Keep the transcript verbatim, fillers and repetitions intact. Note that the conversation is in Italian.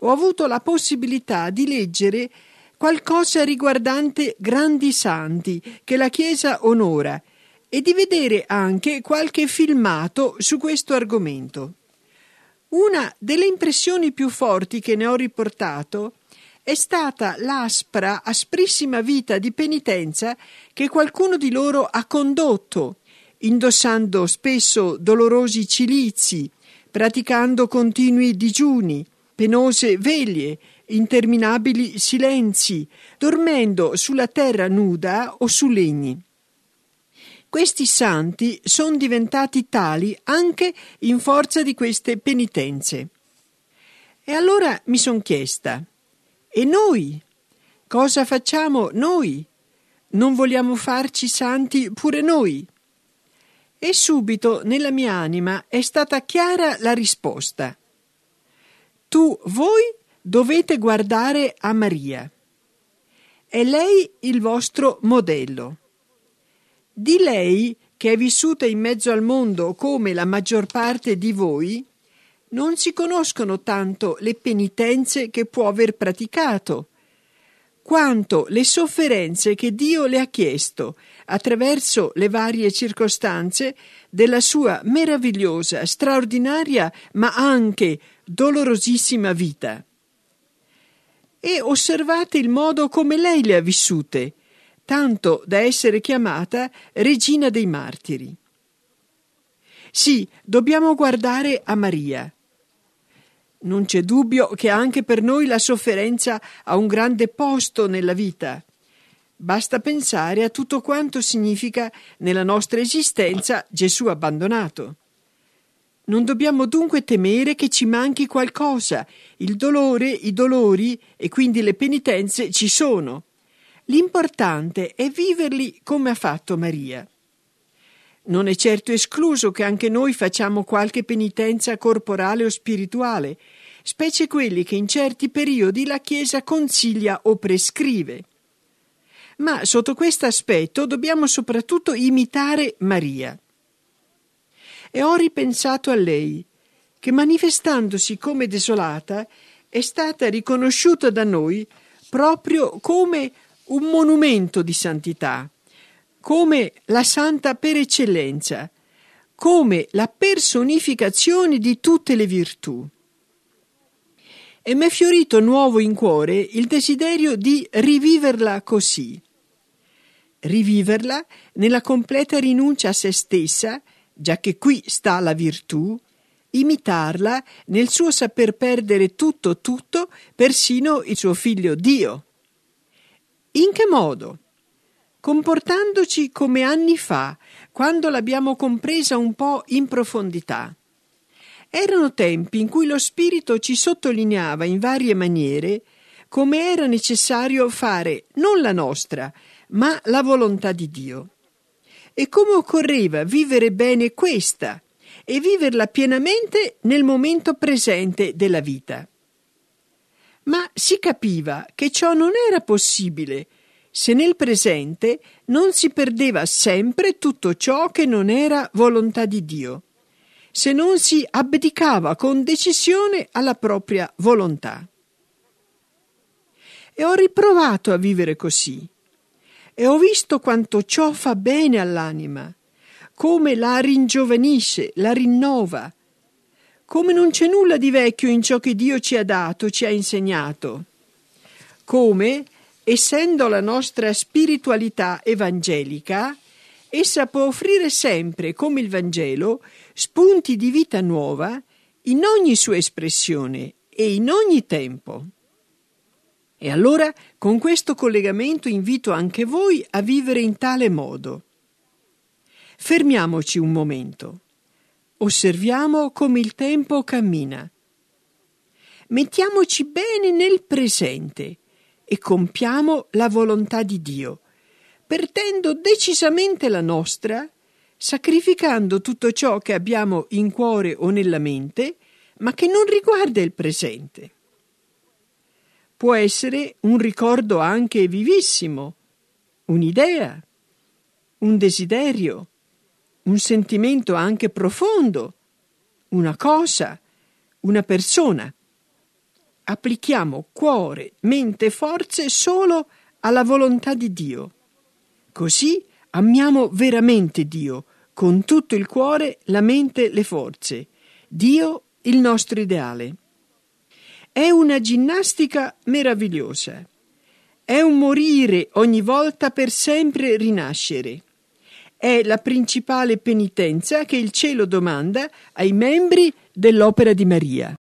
ho avuto la possibilità di leggere qualcosa riguardante grandi santi che la Chiesa onora e di vedere anche qualche filmato su questo argomento. Una delle impressioni più forti che ne ho riportato è stata l'aspra, asprissima vita di penitenza che qualcuno di loro ha condotto, indossando spesso dolorosi cilizi, praticando continui digiuni, penose veglie, interminabili silenzi, dormendo sulla terra nuda o su legni. Questi santi sono diventati tali anche in forza di queste penitenze. E allora mi son chiesta: e noi? Cosa facciamo noi? Non vogliamo farci santi pure noi? E subito nella mia anima è stata chiara la risposta. Tu, voi dovete guardare a Maria. È lei il vostro modello. Di lei, che è vissuta in mezzo al mondo come la maggior parte di voi, non si conoscono tanto le penitenze che può aver praticato, quanto le sofferenze che Dio le ha chiesto attraverso le varie circostanze della sua meravigliosa, straordinaria, ma anche dolorosissima vita. E osservate il modo come lei le ha vissute, tanto da essere chiamata Regina dei Martiri. Sì, dobbiamo guardare a Maria. Non c'è dubbio che anche per noi la sofferenza ha un grande posto nella vita. Basta pensare a tutto quanto significa nella nostra esistenza Gesù abbandonato. Non dobbiamo dunque temere che ci manchi qualcosa. Il dolore, i dolori e quindi le penitenze ci sono. L'importante è viverli come ha fatto Maria. Non è certo escluso che anche noi facciamo qualche penitenza corporale o spirituale, specie quelli che in certi periodi la Chiesa consiglia o prescrive. Ma sotto questo aspetto dobbiamo soprattutto imitare Maria. E ho ripensato a lei, che manifestandosi come desolata è stata riconosciuta da noi proprio come un monumento di santità, come la santa per eccellenza, come la personificazione di tutte le virtù. E m'è fiorito nuovo in cuore il desiderio di riviverla così. Riviverla nella completa rinuncia a se stessa, già che qui sta la virtù, imitarla nel suo saper perdere tutto tutto, persino il suo figlio Dio. In che modo? Comportandoci come anni fa, quando l'abbiamo compresa un po' in profondità. Erano tempi in cui lo Spirito ci sottolineava in varie maniere come era necessario fare non la nostra, ma la volontà di Dio. E come occorreva vivere bene questa e viverla pienamente nel momento presente della vita. Ma si capiva che ciò non era possibile se nel presente non si perdeva sempre tutto ciò che non era volontà di Dio, se non si abdicava con decisione alla propria volontà. E ho riprovato a vivere così, e ho visto quanto ciò fa bene all'anima, come la ringiovanisce, la rinnova, come non c'è nulla di vecchio in ciò che Dio ci ha dato, ci ha insegnato, come, essendo la nostra spiritualità evangelica, essa può offrire sempre, come il Vangelo, spunti di vita nuova in ogni sua espressione e in ogni tempo. E allora, con questo collegamento invito anche voi a vivere in tale modo. Fermiamoci un momento. Osserviamo come il tempo cammina. Mettiamoci bene nel presente e compiamo la volontà di Dio, perdendo decisamente la nostra, sacrificando tutto ciò che abbiamo in cuore o nella mente, ma che non riguarda il presente. Può essere un ricordo anche vivissimo, un'idea, un desiderio, un sentimento anche profondo, una cosa, una persona. applichiamo cuore, mente e forze solo alla volontà di Dio. Così amiamo veramente Dio, con tutto il cuore, la mente, le forze. Dio, il nostro ideale. È una ginnastica meravigliosa. È un morire ogni volta per sempre rinascere. È la principale penitenza che il cielo domanda ai membri dell'Opera di Maria.